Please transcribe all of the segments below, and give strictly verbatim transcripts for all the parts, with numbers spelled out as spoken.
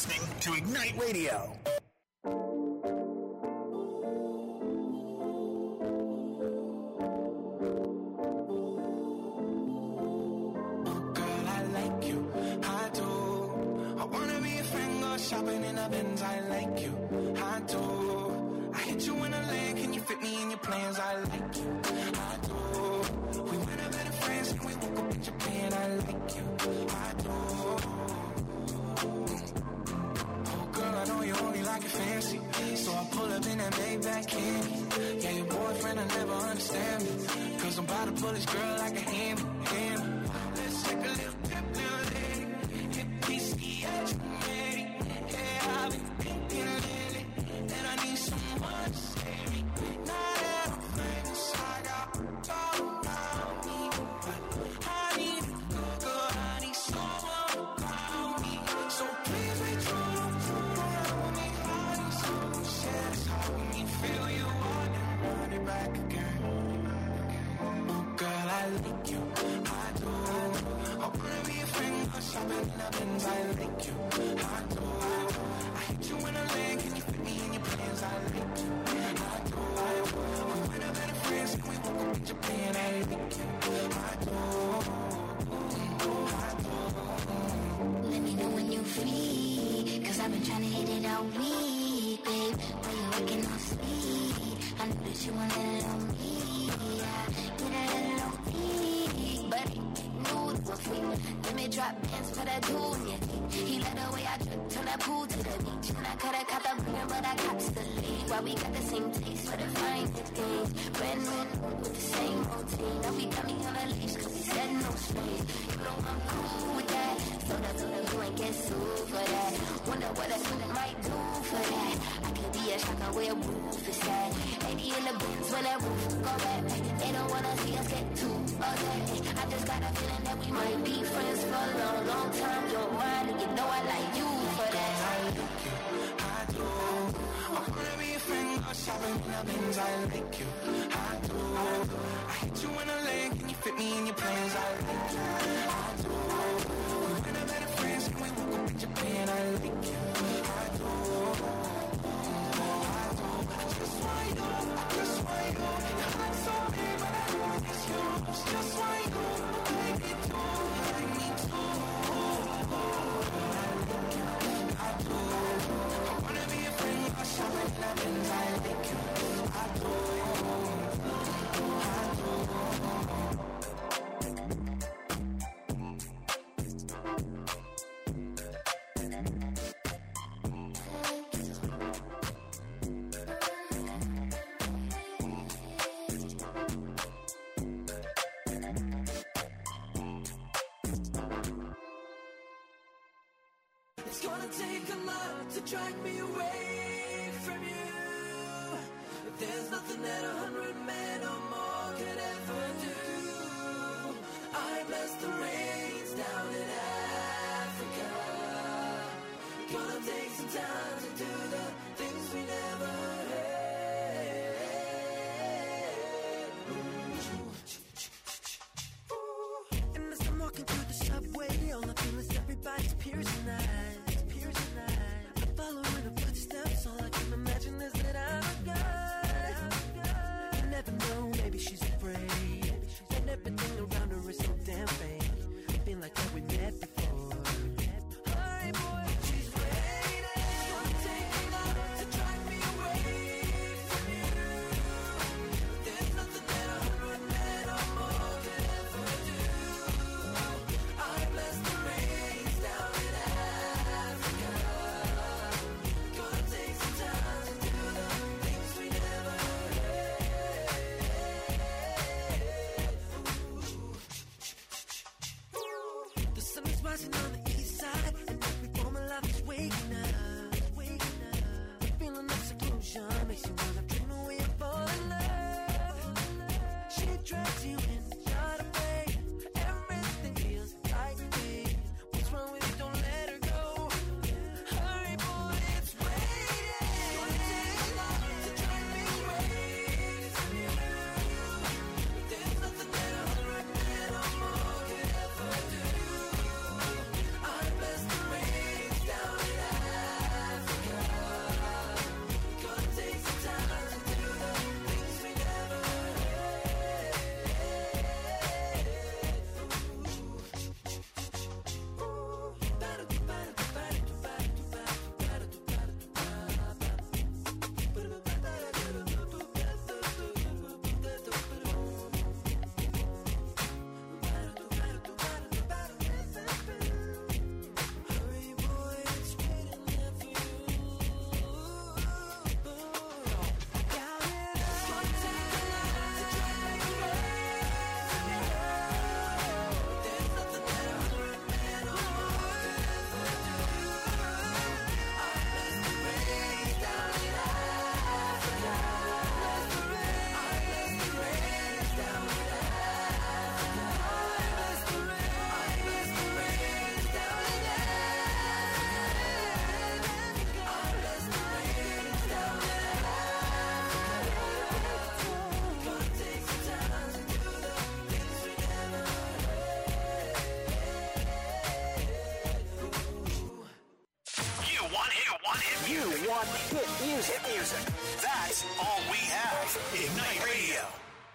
listening to Ignite Radio. Shopping in the Benz, I like you, I do. I hit you in a leg, can you fit me in your plans? I like you, I do. We went out better friends and we woke up in Japan. I like you, I do. Oh girl, I know you only like it fancy, so I pull up in that Maybach candy. Yeah, your boyfriend will never understand me, cause I'm about to pull this girl like a hand, hand. Let's take a little trip, little lady. Hit P C H. I've been thinking lately that I need someone to save me. Now that I'm famous, I got all around me, but I need a good girl, I need someone around me. So please be true, around me. I need someone to share this heart with me. Feel you want and run it back again. Oh girl, I like you, I do. I wanna be a friend, I'm shopping in the Benz. I like you, I do. You in a lane, can you fit me in your plans? I like you, I do. We went out better friends and we woke up in Japan. I like you, I do, I do. Let me know when you're free, cause I've been trying to hit it all week, babe. While you're working on speed, I know that you want it on me. Yeah, get a little on me, but it new to a freak. Let me drop bands for that dude, yeah. He let the way I drip, turn that pool to the beach. And I coulda caught the bringer, but I cops the lead. Why we got the same taste for the finest things. Brand new with the same routine. Now we got me on a leash, cause we said no strings. You know I'm cool with that. So that, so that you ain't get sued for that. Wonder what a student might do for that. I could be a shocker where a roof is at. eighty in the bins when that roof go back. They don't wanna see us get too upset. I just got a feeling that we might be friends for a long, long time. You're mine and you know I like you for that. I like you, I do. I wanna be a friend, I'm shopping in the Benz. I like you, I do. I hit you in a lane, can you fit me in your plans? I like you, I do. We went out better friends and we woke up in Japan. I like you, I do, I do. I just want you, I just want you. Your heart's so big, but I want it's yours. Just want you, baby, too, like me too. I do. I wanna be a friend, I'm shopping in the Benz. I like you, I do, I do. It's gonna take a lot to drag me away from you. But there's nothing that a hundred men or more could ever do. I bless the rains down in Africa. Gonna take some time to do the things we never had. And as I'm walking through the subway, all I feel is everybody's piercing eyes. Following the footsteps, all I can imagine is that I'm a guy. You never know, maybe she's afraid. And everything around her is so damn fake. I feel like that we met before. Hi boy, she's waiting. It's gonna take a lot to drag me away from you. There's nothing that a hundred men or more could ever do. I bless the rains down in Africa. Rising on the east side, and every form of life is waking up, waking up. The feeling of seclusion makes you wanna dream away and fall in love. She drags you in, not afraid. Everything feels like me. What's wrong with you? Don't let her go. Hurry, boy, it's waiting. It's gonna take a lot to drag me away from you. There's nothing that a hundred men or more could ever do. Hit music. Hit music. That's all we have. Ignite Radio.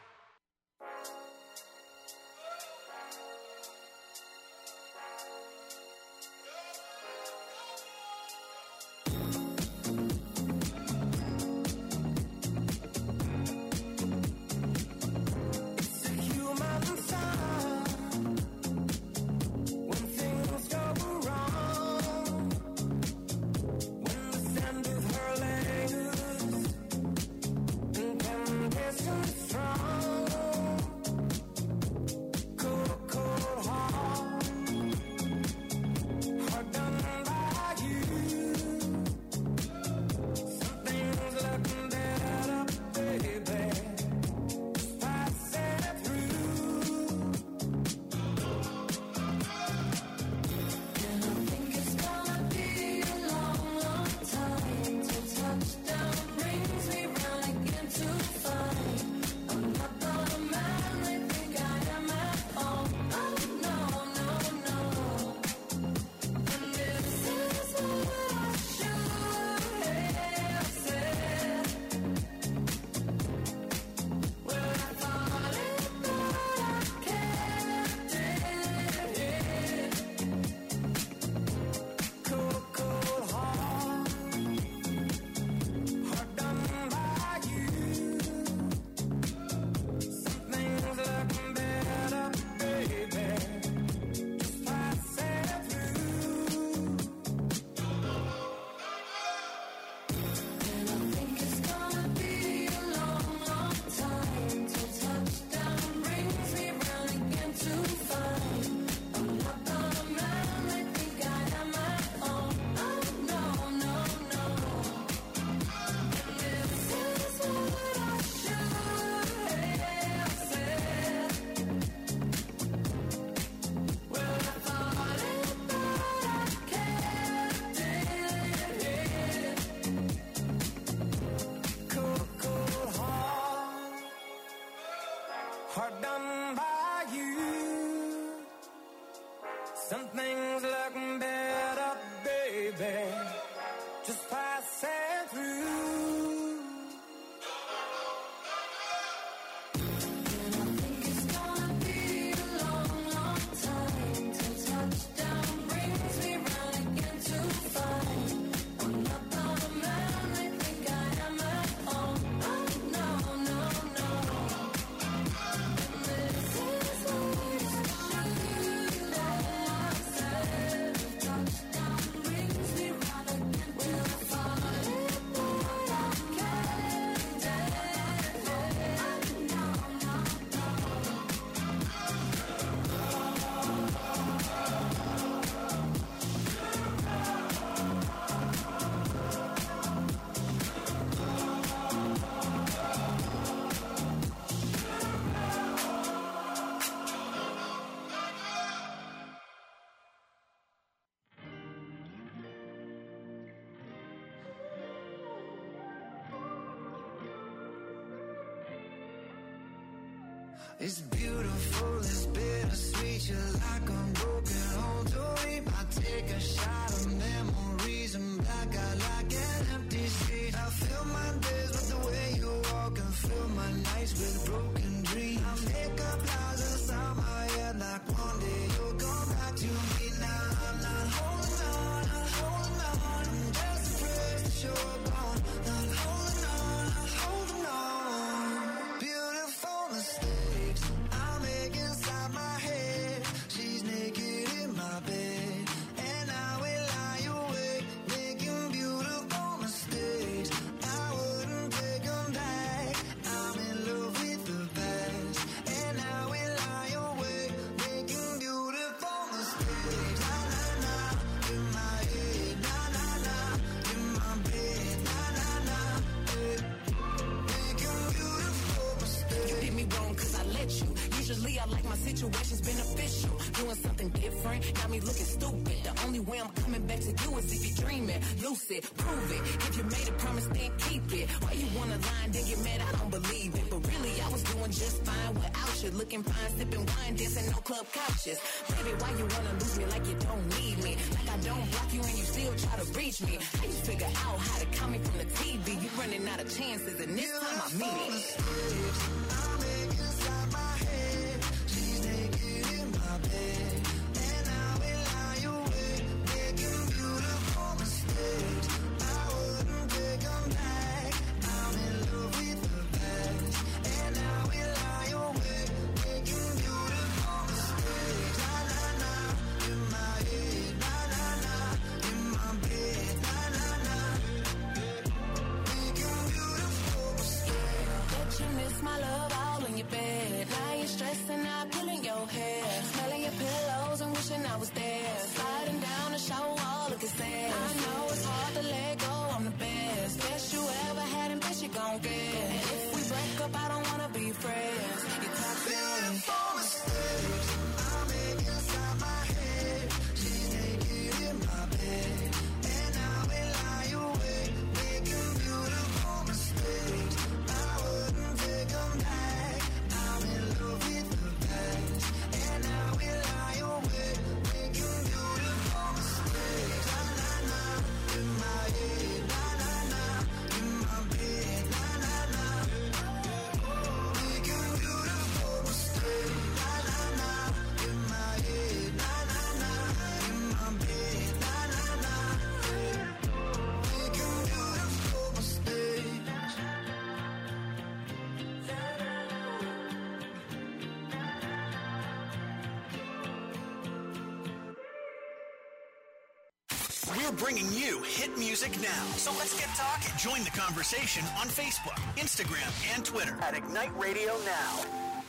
Hard done by you. Some things look better, baby, just passing through. It's beautiful, it's bittersweet. You're like a broken home to me. I take a shot of memories and black out like an empty street. I fill my days with the way you walk and fill my nights with broken dreams. I make up lies inside my head like one day you'll come back to me. Now I'm not holding on, not holding on. I'm just afraid that you're gone. Not holding on, not holding on. Beautiful mistakes I make inside my head. She's naked in my bed, and I will lie awake, making beautiful mistakes. I wouldn't take them back. I'm in love with the past, and I will lie awake, making beautiful mistakes. Na na na, in my head. Na na na, in my bed. Na na na, eh. Making beautiful mistakes. You did me wrong cause I let you. Usually I like my situations beneficial. Doing something different, got me looking stupid. The only way I'm coming back to you is if you're dreaming. Lucid, prove it. If you made a promise, then keep it. Why you wanna lie and then get mad? I don't believe it. But really, I was doing just fine without you. Looking fine, sipping wine, dancing no club couches. Baby, why you wanna lose me like you don't need me? Like I don't block you and you still try to reach me. How you figure out how to call me from the T V? You running out of chances, and this time I mean it. I make inside my head. She's naked in my bed, and I will lie awake, making beautiful mistakes. I wouldn't take them back. I'm in love with the past, and I will lie awake, making beautiful mistakes. La la la, in my head. La la la, in my bed. La la la, making beautiful mistakes. Bet you miss my love all in your bed. Now you're stressing out, pulling your hair, smelling your pillows and wishing I was there. Sliding down the shower wall, looking sad. I know it's hard to let go, I'm the best. Best you ever had and best you gon' get. And if we break up, I don't wanna be friends. You talk Beautiful mistakes I make inside my head. She's naked in my bed, and I will lie awake, making beautiful mistakes. I wouldn't take them back. I'm in love with the past, and I will lie awake, making beautiful mistakes. La la la, in my head. La la la, in my bed. La la la, making beautiful mistakes. La la la, in my head. La la la, in my bed. La la la, making beautiful mistakes. We're bringing you hit music now. So let's get talking. Join the conversation on Facebook, Instagram, and Twitter at Ignite Radio Now.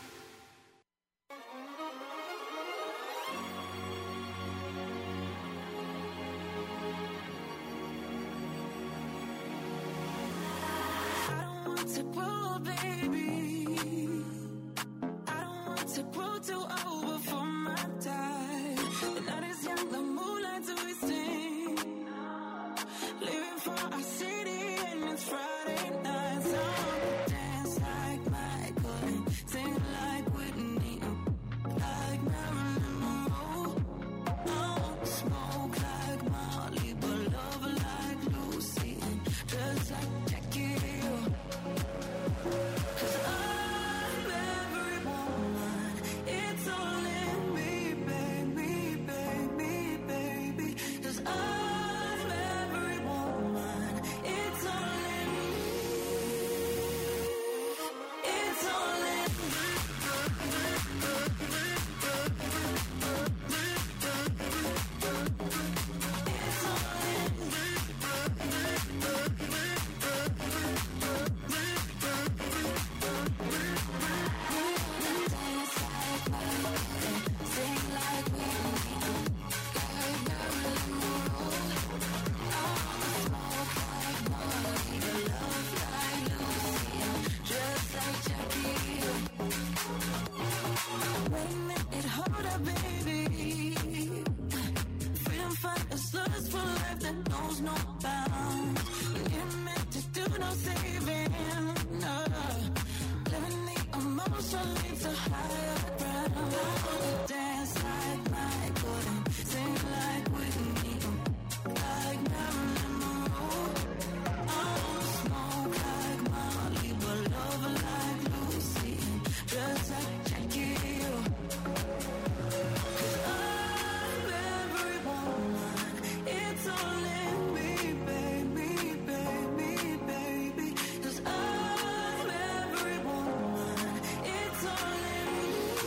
I don't want to grow, baby. I don't want to grow too old before my time. The night is young, the moonlight twisting. Living for our city and it's Friday night. So I dance like Michael and sing like Whitney, like Marilyn Monroe. Oh, smoke like Molly, but love like Lucy and dress like Jackie Hill. 'Cause I'm every woman, it's all in me, baby, baby, baby. 'Cause I'm every woman, it's all in me, it's all in me. It's all in me. Dance like Michael, sing like Whitney, like Marilyn Monroe. Oh, smoke like Molly, love like Lucy, dress like Jackie. Wait a minute, hold up, baby. Freedom fighters, lust for life that knows no bounds. You're meant to do no saving. No. Living the emotion leads to higher ground. I wanna dance like Michael and sing like Whitney, like Marilyn Monroe. Oh, smoke like Molly, but love like Lucy and dress like Jackie Hill. 'Cause I'm every woman, it's all in me, baby, baby, baby. 'Cause I'm every woman, it's all in me.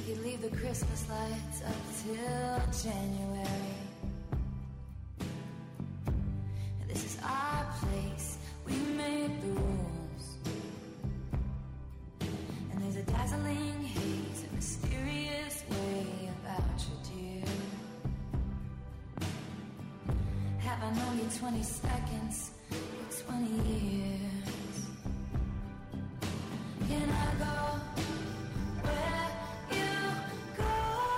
could leave the Christmas lights up till January. This is our place, we make the rules. And there's a dazzling haze, a mysterious way about you, dear. Have I known you twenty seconds, twenty years? Can I go where you go?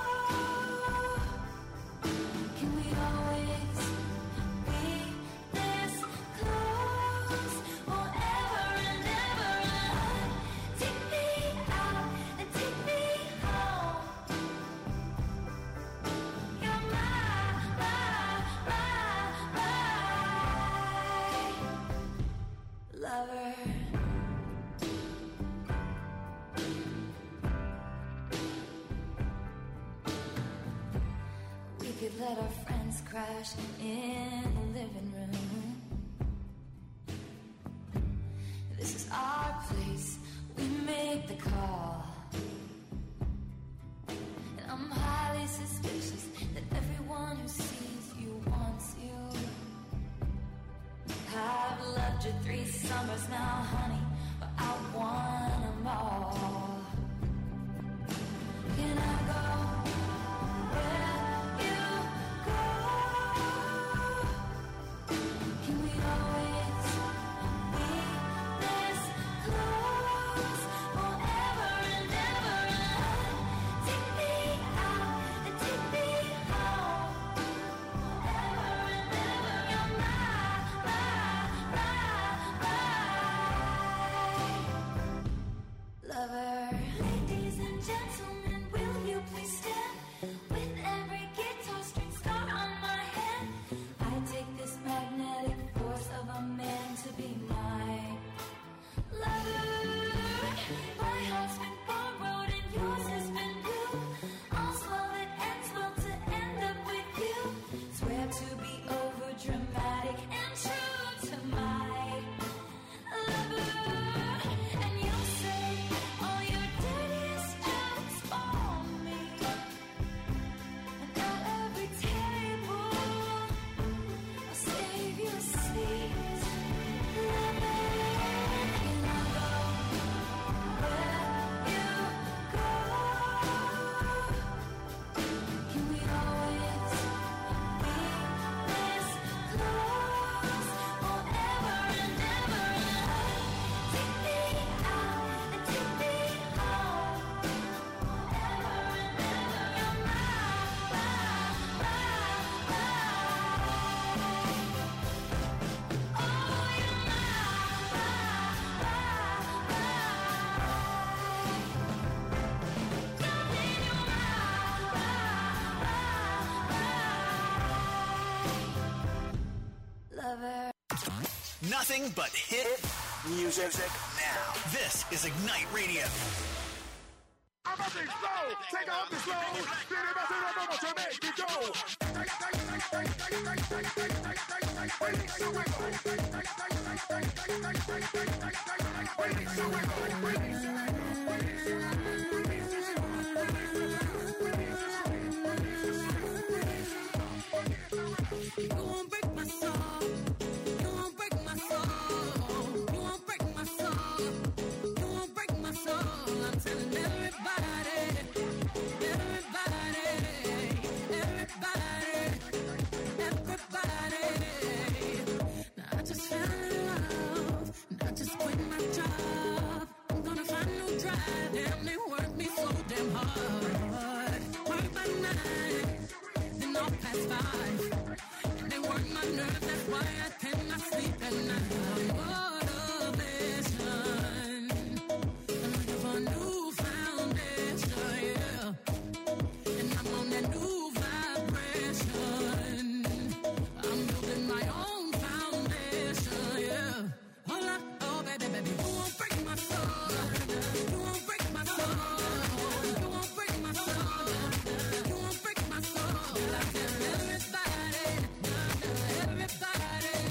Can we always be this close forever and ever? Take me out and take me home. You're my, my, my, my lover. We could let our friends crash in the living room. This is our place, we make the call. And I'm highly suspicious that everyone who sees you wants you. I've loved you three summers now, honey, but I want them all. Can I go where you go? Can we always be this close forever and ever? Take me out and take me home forever and ever. You're my, my, my, my lover. Ladies and gentlemen, will you please stand? With every guitar string scar on my hand, I take this magnetic force of a man to be my lover. My heart's been borrowed and yours has been blue. All's well that ends well to end up with you. Swear to be over dramatic and true to my lover. And you'll say all your dirtiest jokes for me. And at every table, I'll save you a seat. Lover, can I go where you go? Can we always be this close forever and ever? Take me out and take me home forever and ever. You're my, my, my, my. Oh, you're my, my, my, my. Darling, you're my, my, my, my. Lover. Nothing but hit music now. This is Ignite Radio. I'm up and slow, take off the slow, then it must have over to make it go. Release the wiggle. Release the wiggle. Release the You won't break my soul. You won't break my soul. You won't break my soul. You won't break my soul. I'm telling everybody, everybody, everybody, everybody. Now I just fell in love. And I just quit my job. I'm gonna find no drive. Damn, they work me so damn hard. Work by nine, then off past five. And they work my nerves, that's why I cannot sleep at night. Motivation, I'm looking for a new foundation, yeah. And I'm on that new vibration. I'm building my own foundation, yeah. Hold up, oh baby, baby, you won't break my soul. You won't break my soul. You won't break my soul. You won't break my soul. I tell everybody, everybody.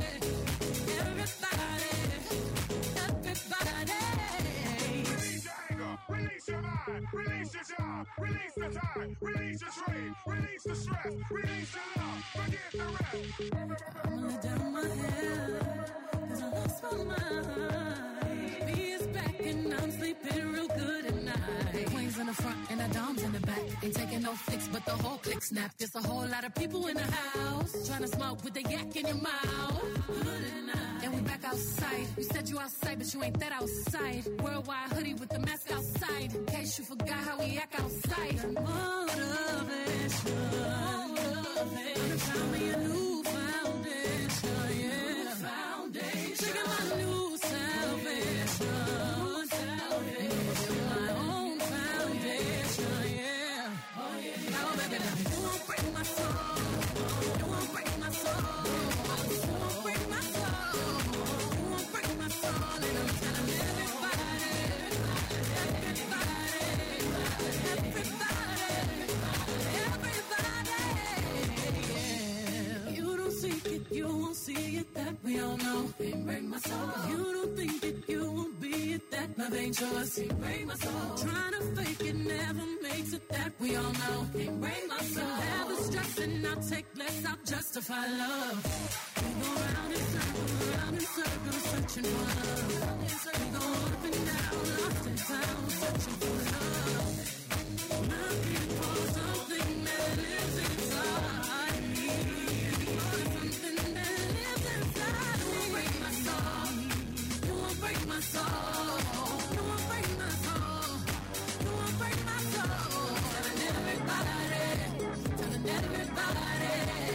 pain, release the stress, release your love, forget the rest. I'ma let down my hair, cause I lost my mind. B is back and I'm sleeping real good at night. Queens in the front and the doms in the back. Ain't taking no flicks, but the whole click snap. There's a whole lot of people in the house trying to smoke with the yak in your mouth. Good at night. And we back outside. You said you outside, but you ain't that outside. Worldwide hoodie with the mask outside. In case you forgot how we act outside. Motivation. Motivation. Found me a new foundation, yeah. Foundation. Taking my new salvation. New salvation. My own foundation, yeah. Oh, yeah. Now, baby, now you won't break my soul. You won't break my soul. You won't break my soul. You won't break my soul. And I'm telling everybody, everybody, everybody, everybody, yeah. You don't see it, you won't see it, that we all know. Can't break my soul. You don't think it, you won't be it, that love ain't yours. Can't break my soul. Trying to fake it never makes it, that we all know. Can't break my soul. Never stressing, I'll take less, I'll justify love. We go round in circles, round in circles, searching for love. We go up and down, lost and found, searching for love. Looking for something that lives inside me. Something that lives inside me. You won't break my soul. You won't break my soul. You won't break my soul. You won't break my soul. Telling everybody, telling everybody,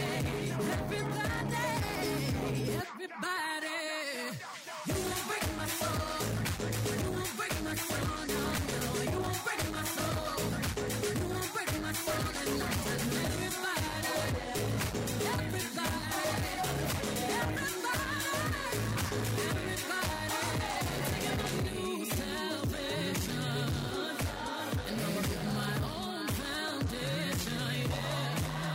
everybody, everybody. You won't break my soul. You won't break my soul. No, no, you won't break my soul. You won't break my soul. And I'm telling everybody, everybody, everybody, everybody. Taking my new salvation. And I'm getting my own foundation, yeah.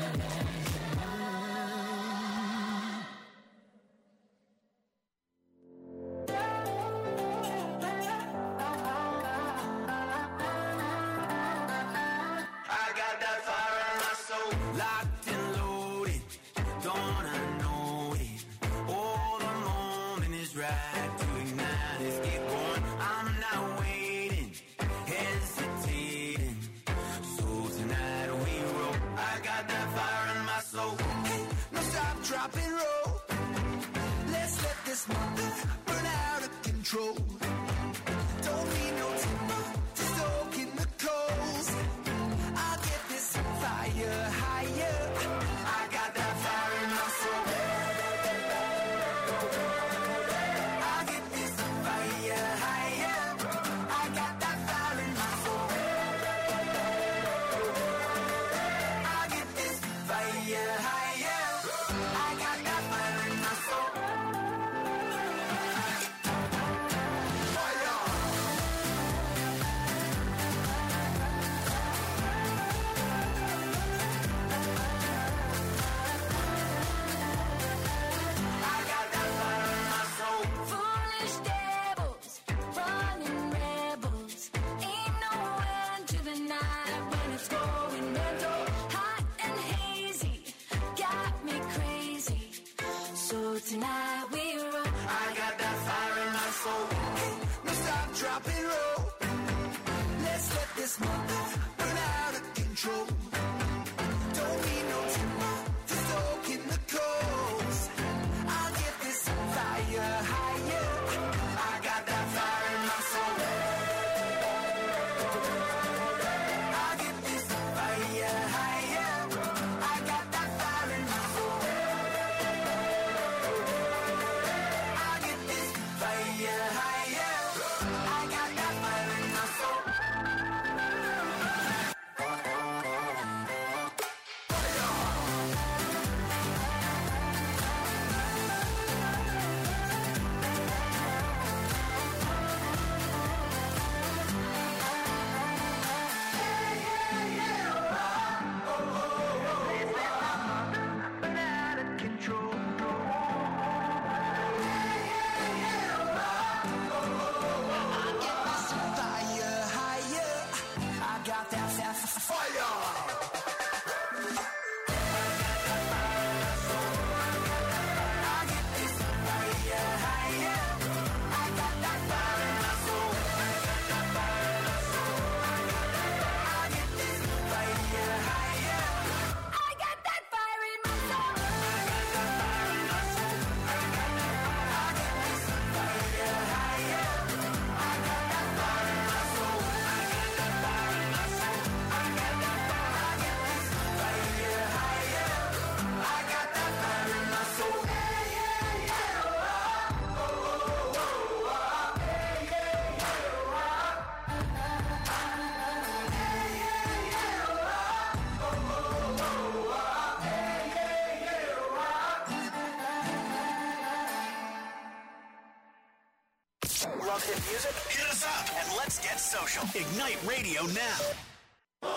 I got that fire in my soul, locked and loaded. Don't I know it? Oh, the moment is right to ignite. Let's get going. I'm not waiting, hesitating. So tonight we roll. I got that fire in my soul. Hey, no stop, drop and roll. Let's let this mother burn out of control. Don't need no timber to soak in the coals. I'll get this fire higher. I got that fire in my soul. I'll get this fire higher. I got that fire in my soul. I'll get this fire higher. I got that fire in my soul. I got that fire in my soul. Foolish devils, running rebels. Ain't no end to the night when it's going mental. Hot and hazy, got me crazy. So tonight we roll. I got that fire in my soul. Hey, no stop, drop and roll. Let's let this mother burn out of control. Don't need no timber to soak in the coals. I'll get this fire higher. I got that fire in my soul. I'll get this fire higher. I got that fire in my soul. I'll get this fire higher. I got that Love hit music? Hit us up and let's get social. Ignite Radio now.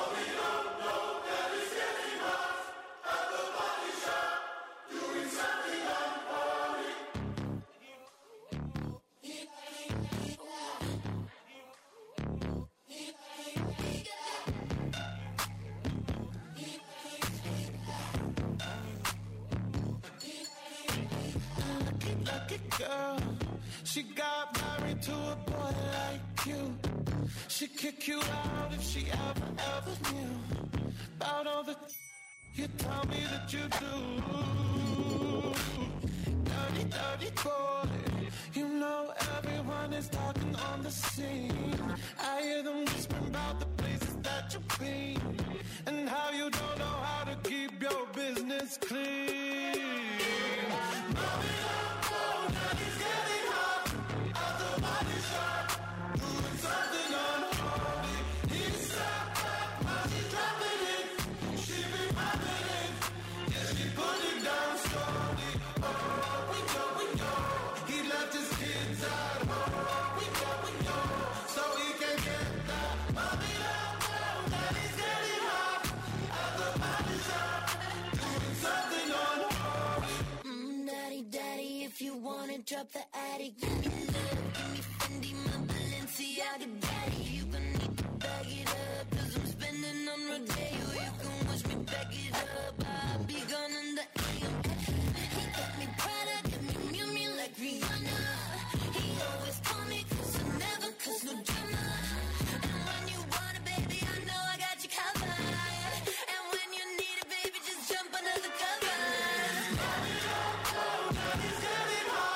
Girl, she got married to a boy like you. She'd kick you out if she ever, ever knew about all the you tell me that you do. Dirty, dirty boy, you know everyone is talking on the scene. I hear them whispering about the places that you've been and how you don't know how to keep your business clean. Mommy, drop the attic, give me love, give me Fendi, my Balenciaga daddy. You gon' need to bag it up, cause I'm spending on Rodeo. You can watch me back it up, I'll be gone in the A M. He got me Prada, got me Miu Miu like Rihanna. He always call me cause I never cause no drama. And when you want it, baby, I know I got you covered. And when you need it, baby, just jump under the covers. Mommy, don't go, daddy's getting hot.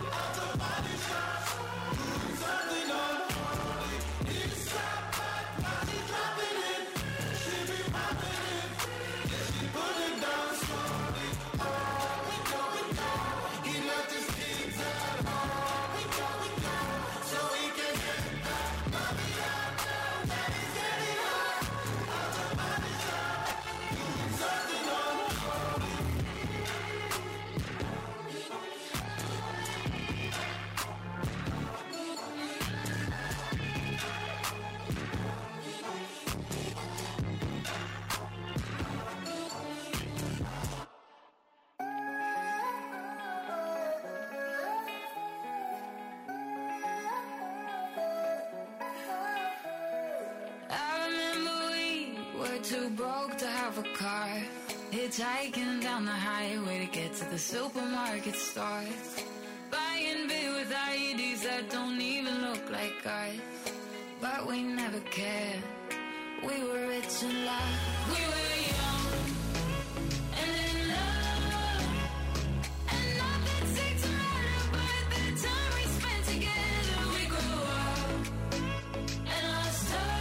Too broke to have a car, hitchhiking down the highway to get to the supermarket store, buying beer with I Ds that don't even look like ours. But we never cared. We were rich and loud. We were young and in love, and nothing seemed to matter. But the time we spent together, we grew up and lost touch.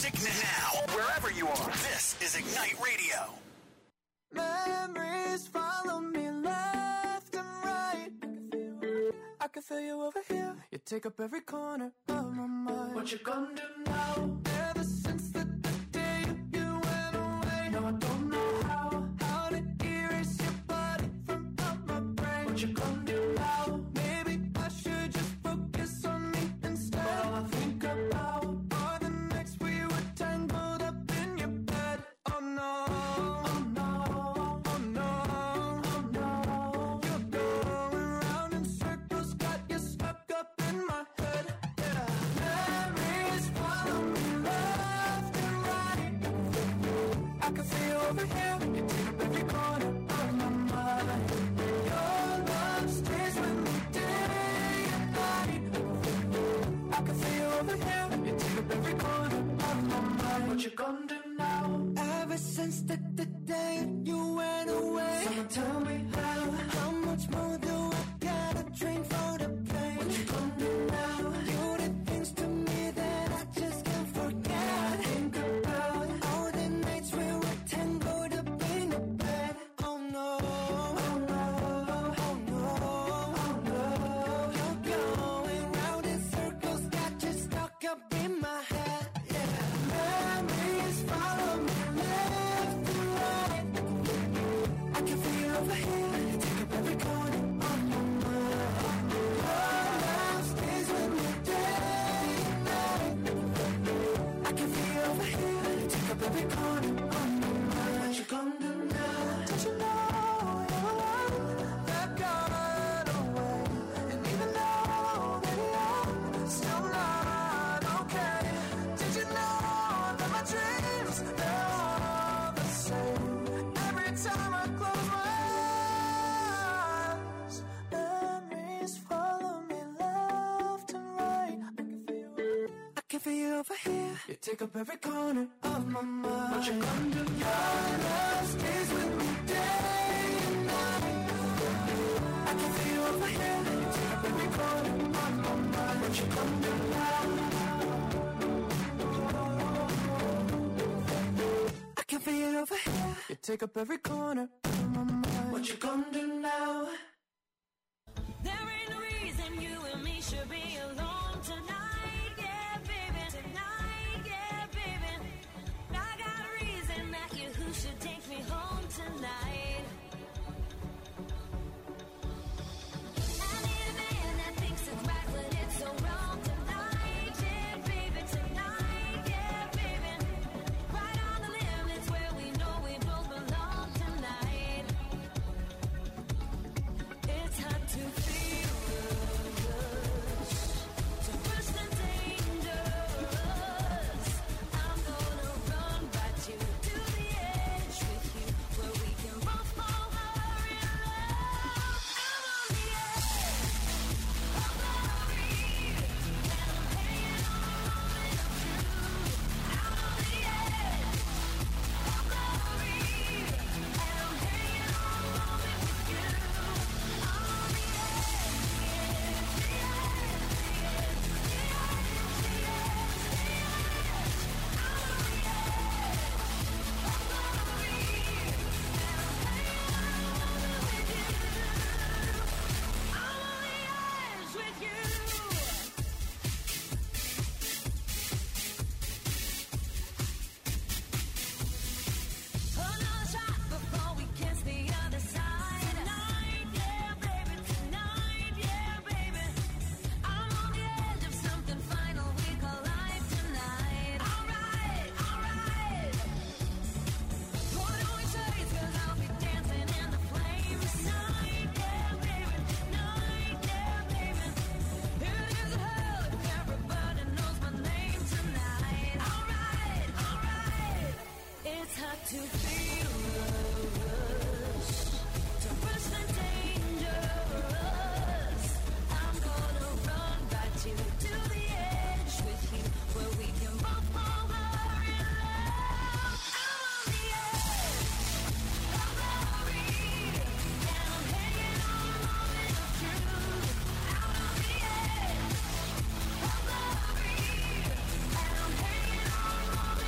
music now, wherever you are. This is Ignite Radio. Memories follow me left and right. I can feel you over here. You take up every corner of my mind. What you gonna do now? Ever since the, the day you went away, no, I don't know how. How to erase your body from out my brain. What you gonna do now? Maybe I should just focus on me instead. All I think about are the nights we were tangled up in your bed. Oh no, oh no, oh no, oh no. You're going round in circles, got you stuck up in my head. Yeah. Memories follow me left and right. I can feel you over here. You take up every corner of my mind. Your love stays with me day and night. I can feel you over here. You take up every corner of my mind. What you gonna do now? Ever since the, the day you went away, someone tell me how. How much more do I gotta drink for the pain? What you gonna do now? You did things to me that I just can't forget. I think about all the nights we were tangled up in the bed. Oh no, oh no, oh no, oh no. You're going round in circles, got you stuck up in my head. Yeah. Memories follow me left and right. I can feel you over here. You take up every corner of my mind. Your love stays with me day and night. I can feel you over here. You take up every corner of my mind. What you gonna do now? Did you know your love that got away? And even though that you're still not okay, did you know that my dreams, they're all the same? Every time I close my eyes, memories follow me left and right. I can feel you over here. You take up every corner of my mind. What you gonna do? Your love stays with me day and night. I can feel you over here. You take up every corner of my mind. What you gonna do now? I can feel it over here. You take up every corner of my mind. What you gonna do now? There ain't no reason you and me should be alone tonight, yeah, baby. Tonight, yeah, baby. I got a reason that you who should take me home tonight. I need a man that thinks it's right, but it's so wrong tonight, yeah, baby. Tonight, yeah, baby. Right on the limits where we know we both belong tonight. It's hard to feel the rush, to push the dangerous. I'm gonna run right you to the edge with you, where we can both fall hard in love. I'm on the edge of glory, and I'm hanging on a moment of truth. I'm on the edge of glory, and I'm hanging on a moment with you. I'm on the edge, the edge, the edge, the edge, the edge, the edge, the edge. I'm on the edge of glory, and I'm hanging on a moment with you. I'm on the edge with you. Another shot before we kiss the other side. Tonight, yeah, baby. Tonight, yeah, baby. I'm on the edge of something final. We call life tonight. Alright, alright. Boy, don't we chase, 'cause I'll be dancing in the flames. Tonight, yeah, baby. Tonight, yeah, baby. It is hell if everybody knows my name tonight. Alright, alright. It's hard to feel the rush, to push the dangerous. I'm gonna run right you to the edge with you, where we can both fall hard in love. I'm on the edge of glory, and I'm hanging on a moment of truth. I'm on the edge of glory, and I'm hanging on a moment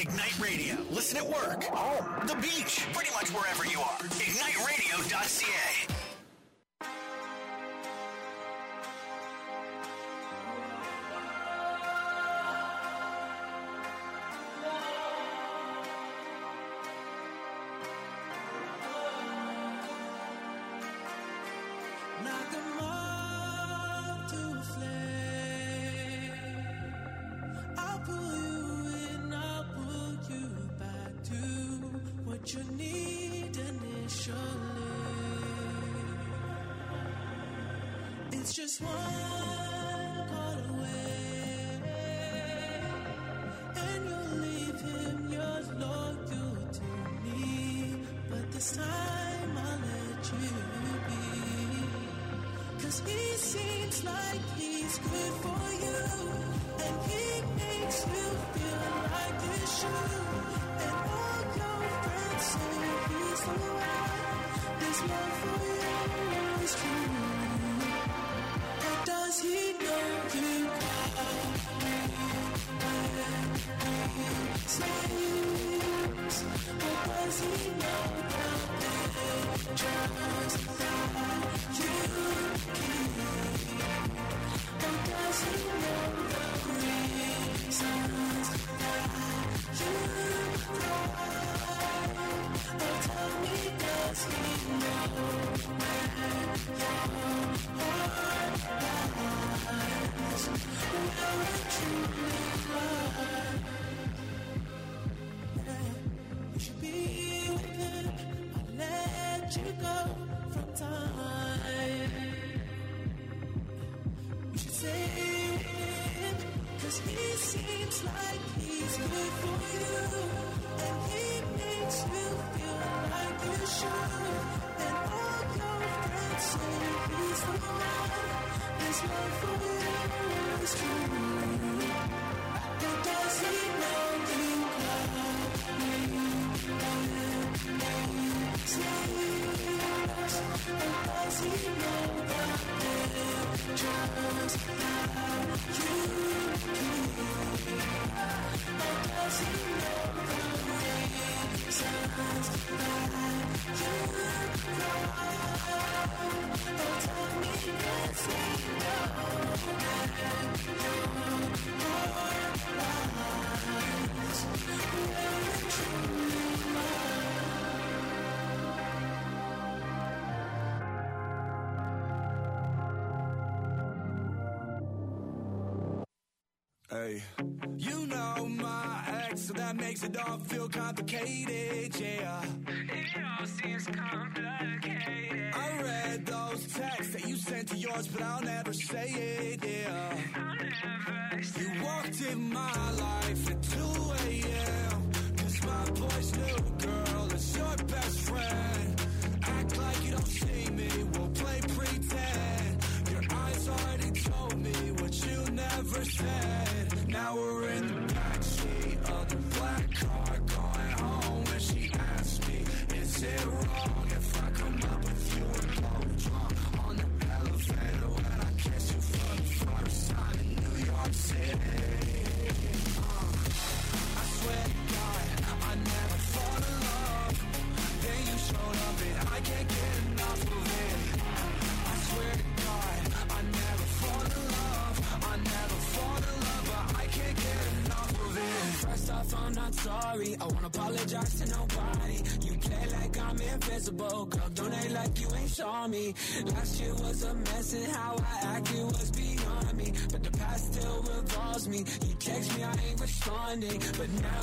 Ignite Radio. Listen at work, home, the beach, pretty much wherever you are. ignite radio dot c a. You need initially. It's just one call away, and you'll leave him yours loyal to me. But this time I'll let you be, 'cause he seems like he's good for you, and he makes you feel like you should. And all your friends say he's the one. His love for you is true. But does he know you got me when he sleeps? Or does he know the pictures that you keep? Or does he know the reasons that you cry? Oh, tell me, does he know where your heart lies? Will it truly lie? Yeah, you should be with him. I'll let you go from time. You should stay with him, 'cause he seems like he's good for you, and he makes you feel like you should. And all your friends say he's the one. His love for you is true. But does he know you love me when he sleeps? Or does he know the pictures that you keep? Or does he know the reasons that you cry? Oh, tell me, does he know that your heart lies? Will it truly lie? Hey, you know my ex, so that makes it all feel complicated, yeah. It all seems complicated. I read those texts that you sent to yours, but I'll never say it, yeah. I'll never say it. You walked in my life at two a.m. 'cause my boy's new girl is your best friend. Act like you don't see me, we'll play pretend. Your eyes already told me what you never said. Now we're in the backseat of the black car going home, and she asked me, is it wrong if I come up with you and blow drunk on the elevator when I kiss you for the first time in New York City? Uh, I swear to God, I never fall in love. Then you showed up and I can't get enough of it. I swear to God, I never fall in love. I never fall in love, but I can't get enough of it. First off, I'm not sorry. I won't apologize to nobody. You play like I'm invisible, girl. Don't act like you ain't saw me. Last year was a mess, and how I acted was beyond me. But the past still revolves me. You text me, I ain't responding. But now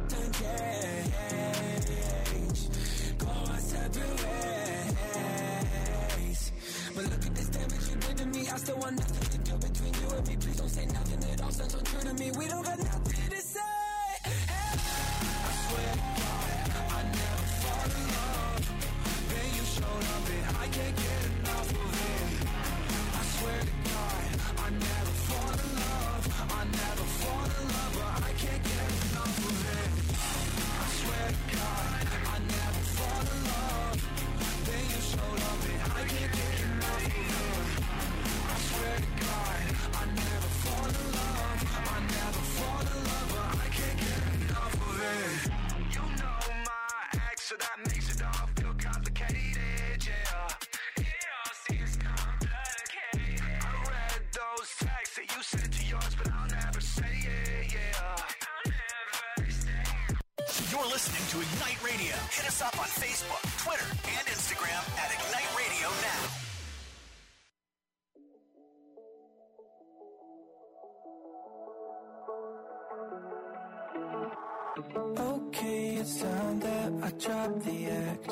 engage, go our separate ways. But look at this damage you did to me. I still want nothing to do between you and me. Please don't say nothing. It all sounds so true to me. We don't got nothing to say. Hey. I swear to God, I never fall in love. Then you showed up and I can't get enough of it. I swear to God, I never fall in love. I never fall in love, but I can't get enough of it. I swear to God, I never fall in love. Then you showed up and I can't get enough of it. I swear to God. so that makes it all feel complicated, yeah. It all seems complicated. I read those texts that you sent to yours, but I'll never say it, yeah. I'll never say it. You're listening to Ignite Radio. Hit us up on Facebook, Twitter, and Instagram at Ignite Radio Now. Okay, it's time that I drop the act.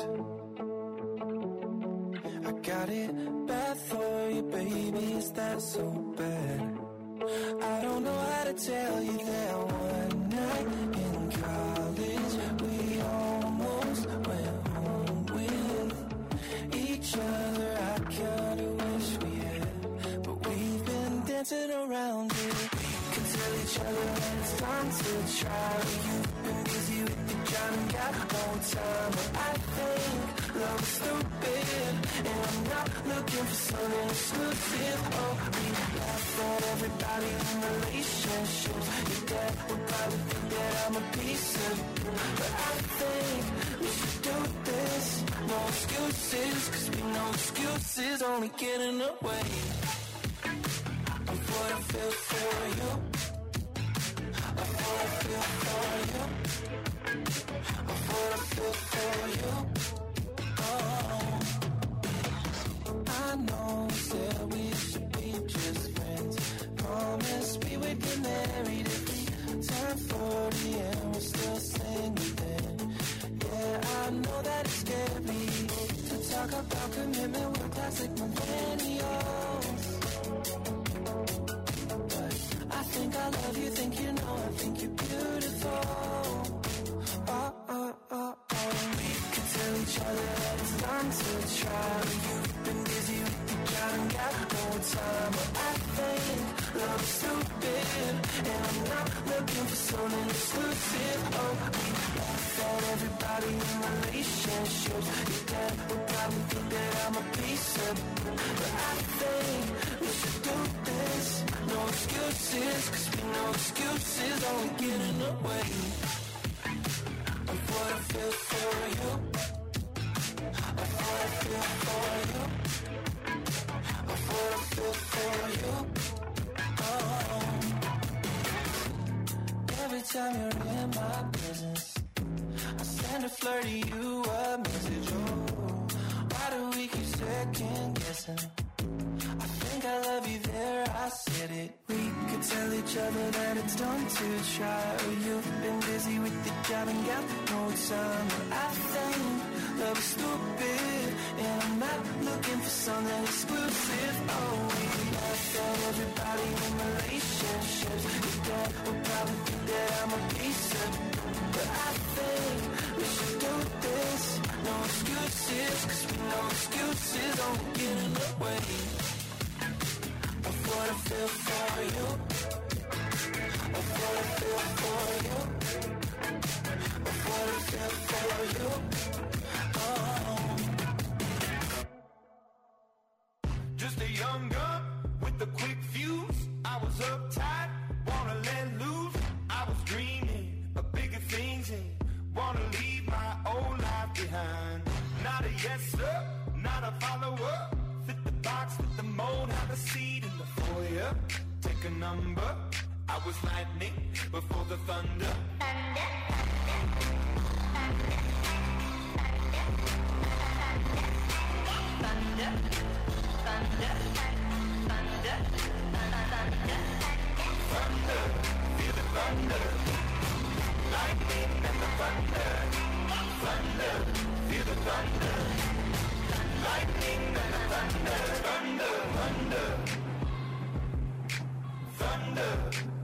I got it bad for you, baby, is that so bad? I don't know how to tell you that one night in college we almost went home with each other. I kinda wish we had, but we've been dancing around it. We can tell each other when it's time to try. You've been busy with the job and got no time, but I think love is stupid, and I'm not looking for something exclusive. Oh, we laugh at everybody in relationships. Your dad would probably think that I'm a piece of it, but I think we should do this. No excuses, cause we know excuses only get in the way of what I feel for you, of what I feel for you, of what I feel for you. Oh, I know we said we should be just friends. Promise we would get married if we turn forty and we're still single then. Yeah, I know that it's scary to talk about commitment with classic millennials. I think I love you, think you know, I think you're beautiful. Oh, oh, oh, oh. We can tell each other that it's time to try. You've been busy with the job and got no time, but I think love is stupid, and I'm not looking for something exclusive. Oh, we laugh at everybody in relationships. Your dad would probably think that I'm a piece of it, but I think we should do this. No excuses, cause we know excuses only get in the way of what I feel for you, of what I feel for you, of what I feel for you. Oh, every time you're in my presence, I send a flirty you a message. Oh, why do we keep second guessing? I think I love you there, I said it. We could tell each other that it's time to try. You've been busy with the job and got no time, but I think love is stupid, and I'm not looking for something exclusive. Oh, we laugh at everybody in relationships. Your dad would probably think that I'm a piece of it, but I think we should do this. No excuses, cause we know excuses only get in the way of what I feel for you, of what I feel for you, of what I feel for you. Oh, Just a young gun with a quick fuse. I was uptight, wanna let loose. I was dreaming of bigger things and wanna leave my old life behind. Not a yes sir, not a follower. Fit the box, fit the mold, have a seat in the foyer. Take a number. I was lightning before the thunder. Thunder, thunder, thunder, thunder, thunder, Thunder, feel the thunder. Lightning and the thunder. Thunder, feel the thunder. Lightning and the thunder. Thunder, thunder. Thunder.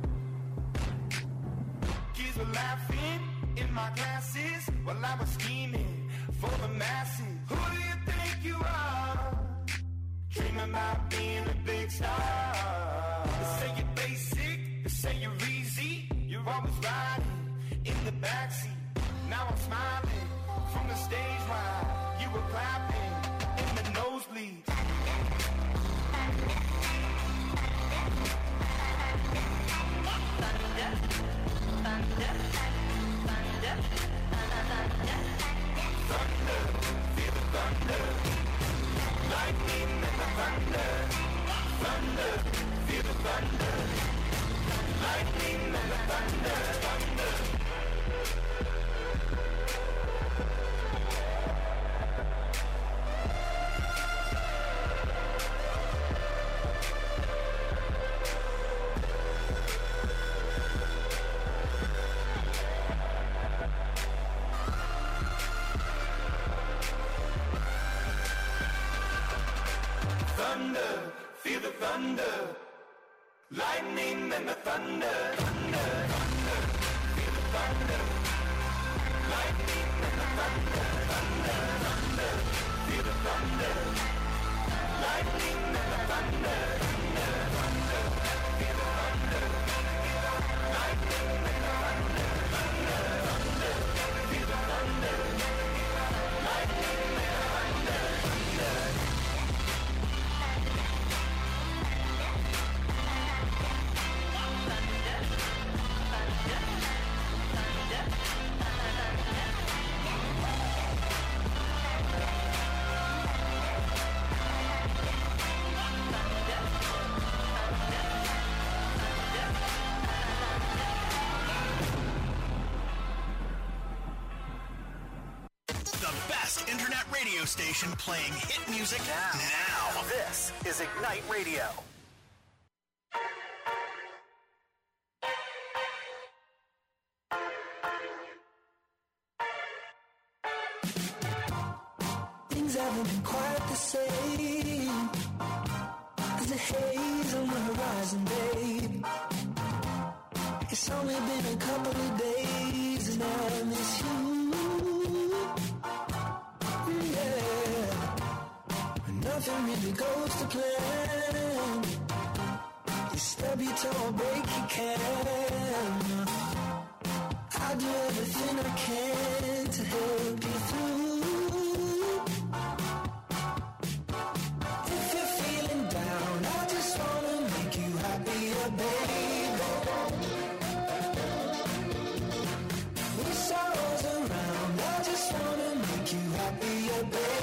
Kids were laughing in my classes while I was scheming for the masses. Who do you think you are? Dreaming about being a big star. They say you're basic, they say you're easy. You're always riding in the backseat. Now I'm smiling from the stage while you were clapping in the nosebleeds. thunder, thunder, thunder, thunder, thunder, thunder, feel the thunder. Lightning and the thunder, thunder, thunder. Feel the thunder. Lightning and the thunder, thunder, thunder. Feel the thunder. Lightning and the thunder, thunder, thunder. Feel the thunder. Lightning and the thunder, thunder, thunder. Feel the thunder. Lightning and the thunder, thunder. Internet radio station playing hit music now. Now, this is Ignite Radio. Things haven't been quite the same. There's a haze on the horizon, babe. It's only been a couple of days and I miss you. Nothing really goes to plan. You stub your toe or break your can. I'll do everything I can to help you through. If you're feeling down, I just wanna make you happier, baby. When sorrow's around, I just wanna make you happier, baby.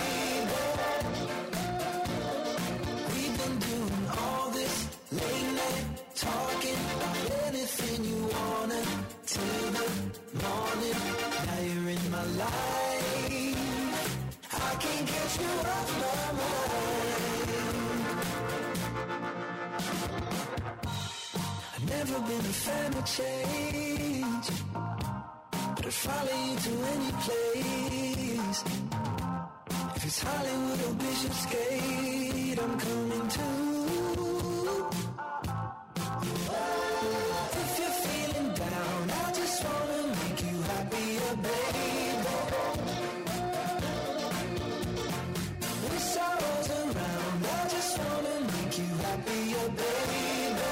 Late night talking about anything you wanna till the morning. Now you're in my life. I can't get you off my mind. I've never been a fan of change, but I'd follow you to any place. If it's Hollywood or Bishopsgate, I'm coming too. If you're feeling down, I just wanna make you happier, baby. When sorrow's around, I just wanna make you happier, baby.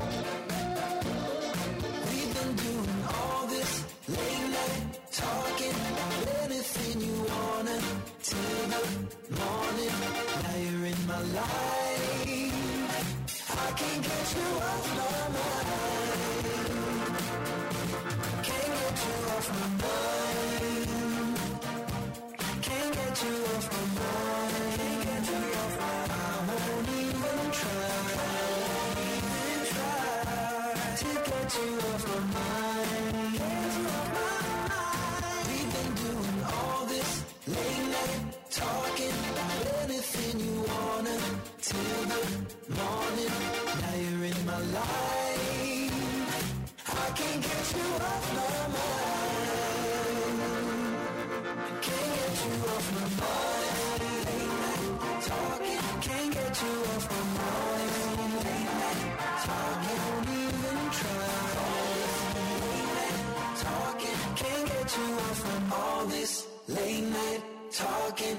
We've been doing all this late night talking about anything you wanna till the morning. Now you're in my life. I can't get you off my mind. Can't get you off my mind. Can't get you off my mind. Can't get you off my mind. I won't even try. Even try to get you off my mind. Get you off my mind. We've been doing all this late night talking about anything you wanna till the morning. Now you're in my life. I can't get you off my mind. Can't get you off my mind. Late night talking. Can't get you off my mind. Late night talking. Don't even try. Late night talking. Can't get you off from all this late night talking.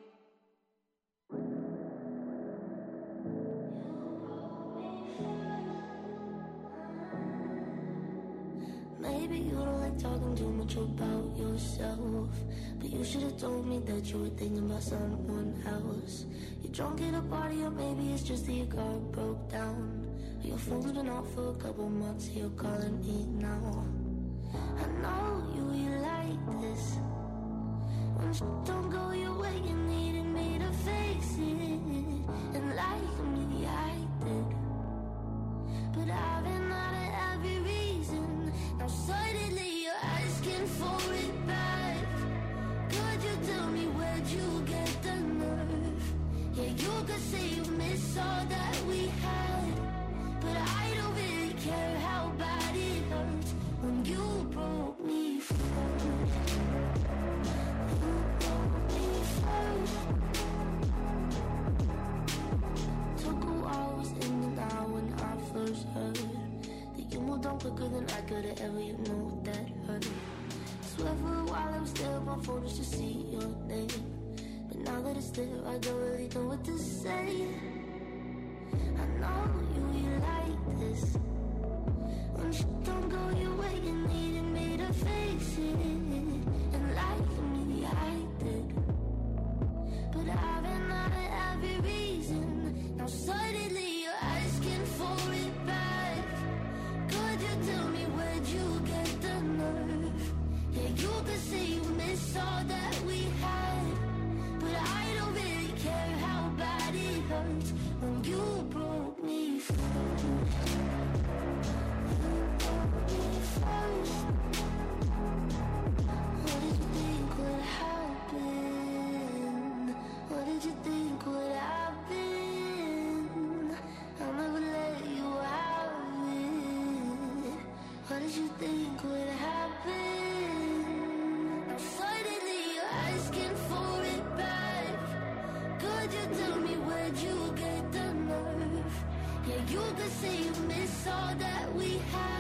Maybe you don't like talking too much about yourself, but you should have told me that you were thinking about someone else. You're drunk at a party, or maybe it's just that your car broke down. Your phone's been off for a couple months, you're calling me now. I know you, you like this. When shit don't go your way, you needed me to face it. And like me, I did. But I've been out of every reason. Now suddenly you're asking for it back. Could you tell me where'd you get the nerve? Yeah, you could say you miss all that we had, but I don't really care how bad it hurts when you broke me first. You broke me first. wish to see your name, but now that it's there, I don't really know what to say. I know you, you like this. When you don't go your way, you needed me to face it. And like me, I did. But I've been out of every reason. Now suddenly you're asking for it back. Could you tell me where'd you get the nerve? Yeah, you could say you miss all that we had, but I don't really care how bad it hurts when you broke me first. You broke me first. What did you think would happen? What did you think would happen? I'll never let you have it. What did you think would happen? Now suddenly you're asking for it back. Could you tell me where'd you get the nerve? Yeah, you could say you miss all that we had,